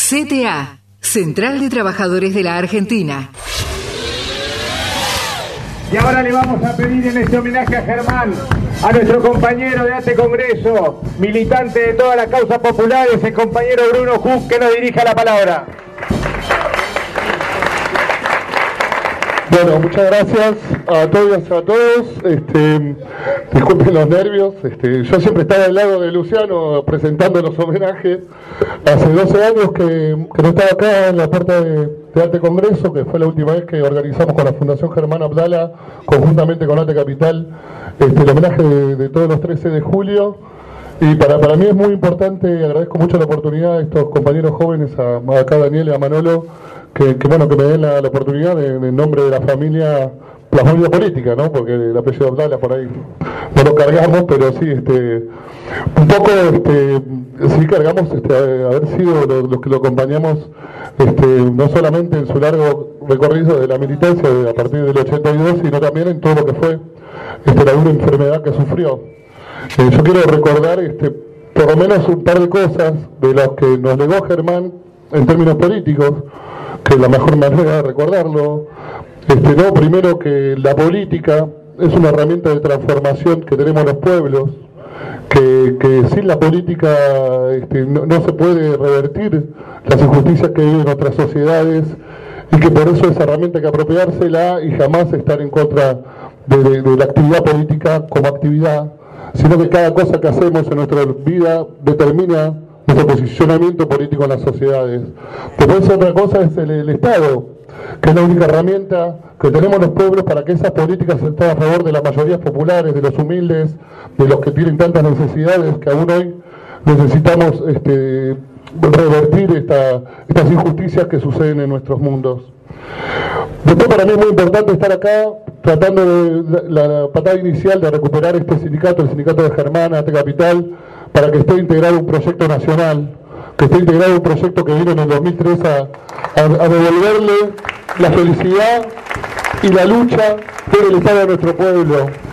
CTA, Central de Trabajadores de la Argentina. Y ahora le vamos a pedir en este homenaje a Germán, a nuestro compañero de ATE Congreso, militante de todas las causas populares, el compañero Bruno Huck, que nos dirija la palabra. Bueno, muchas gracias a todas y a todos. Disculpen los nervios. Yo siempre estaba al lado de Luciano presentando los homenajes. Hace 12 años que no estaba acá en la parte de ATE Congreso, que fue la última vez que organizamos con la Fundación Germán Abdala, conjuntamente con ATE Capital, el homenaje de todos los 13 de julio. Y para mí es muy importante, agradezco mucho la oportunidad a estos compañeros jóvenes, acá a Daniel y a Manolo, que me den la oportunidad en nombre de la familia política, ¿no? Porque el apellido Abdala por ahí no lo cargamos, pero sí, un poco, sí cargamos haber sido los que lo acompañamos, no solamente en su largo recorrido de la militancia a partir del 82, sino también en todo lo que fue la dura enfermedad que sufrió. Yo quiero recordar por lo menos un par de cosas de las que nos legó Germán en términos políticos, que es la mejor manera de recordarlo. Primero, que la política es una herramienta de transformación que tenemos los pueblos, que sin la política no se puede revertir las injusticias que viven nuestras sociedades, y que por eso esa herramienta hay que apropiársela y jamás estar en contra de la actividad política como actividad, sino que cada cosa que hacemos en nuestra vida determina nuestro posicionamiento político en las sociedades. Después otra cosa es el Estado, que es la única herramienta que tenemos los pueblos para que esas políticas estén a favor de las mayorías populares, de los humildes, de los que tienen tantas necesidades, que aún hoy necesitamos revertir estas injusticias que suceden en nuestros mundos. Después, para mí es muy importante estar acá tratando de la patada inicial de recuperar este sindicato, el sindicato de Germán, ATE Capital, para que esté integrado un proyecto nacional, que esté integrado un proyecto que vino en el 2003 a devolverle la felicidad y la lucha por el Estado de nuestro pueblo.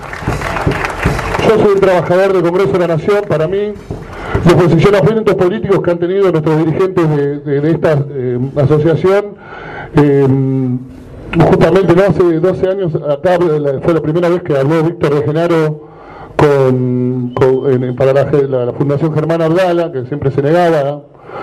Yo soy un trabajador del Congreso de la Nación. Para mí, los posicionamientos políticos que han tenido nuestros dirigentes de esta asociación, justamente hace 12 años, acá fue la primera vez que habló Víctor de Genaro para la Fundación Germán Abdala, que siempre se negaba,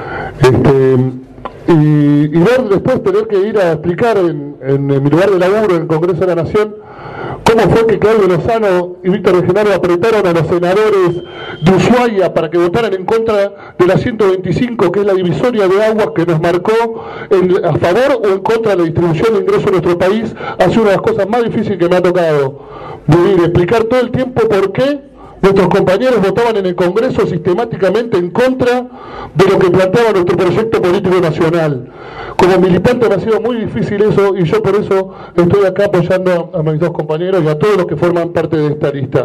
y ver después tener que ir a explicar en mi lugar de laburo en el Congreso de la Nación cómo fue que Claudio Lozano y Víctor de Genaro apretaron a los senadores de Ushuaia para que votaran en contra de la 125, que es la divisoria de aguas que nos marcó a favor o en contra de la distribución de ingresos en nuestro país. Ha sido una de las cosas más difíciles que me ha tocado vivir, explicar todo el tiempo por qué nuestros compañeros votaban en el Congreso sistemáticamente en contra de lo que planteaba nuestro proyecto político nacional. Como militante me ha sido muy difícil eso, y yo por eso estoy acá apoyando a mis dos compañeros y a todos los que forman parte de esta lista.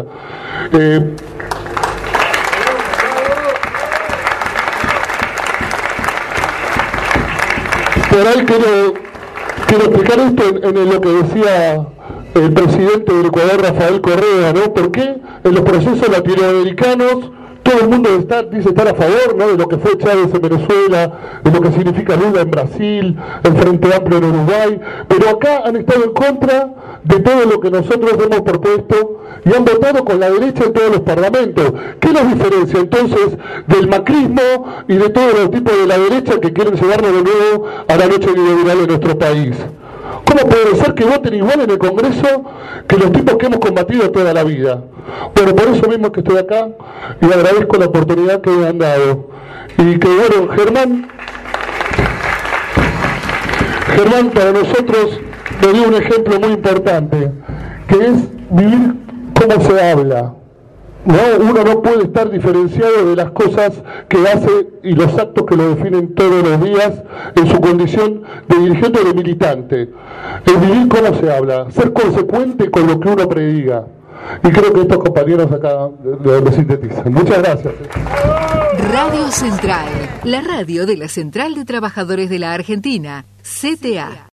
Por ahí quiero explicar esto en lo que decía el presidente del Ecuador, Rafael Correa, ¿no? ¿Por qué en los procesos latinoamericanos todo el mundo dice estar a favor, ¿no?, de lo que fue Chávez en Venezuela, de lo que significa Lula en Brasil, el Frente Amplio en Uruguay, pero acá han estado en contra de todo lo que nosotros hemos propuesto y han votado con la derecha en todos los parlamentos? ¿Qué nos diferencia entonces del macrismo y de todos los tipos de la derecha que quieren llevarnos de nuevo a la noche neoliberal de nuestro país? ¿Cómo puede ser que voten igual en el Congreso que los tipos que hemos combatido toda la vida? Bueno, por eso mismo es que estoy acá y agradezco la oportunidad que me han dado. Y que bueno, Germán para nosotros me dio un ejemplo muy importante, que es vivir como se habla. ¿No? Uno no puede estar diferenciado de las cosas que hace y los actos que lo definen todos los días en su condición de dirigente o de militante. Es vivir como se habla, ser consecuente con lo que uno prediga. Y creo que estos compañeros acá lo sintetizan. Muchas gracias. Radio Central, la radio de la Central de Trabajadores de la Argentina, CTA.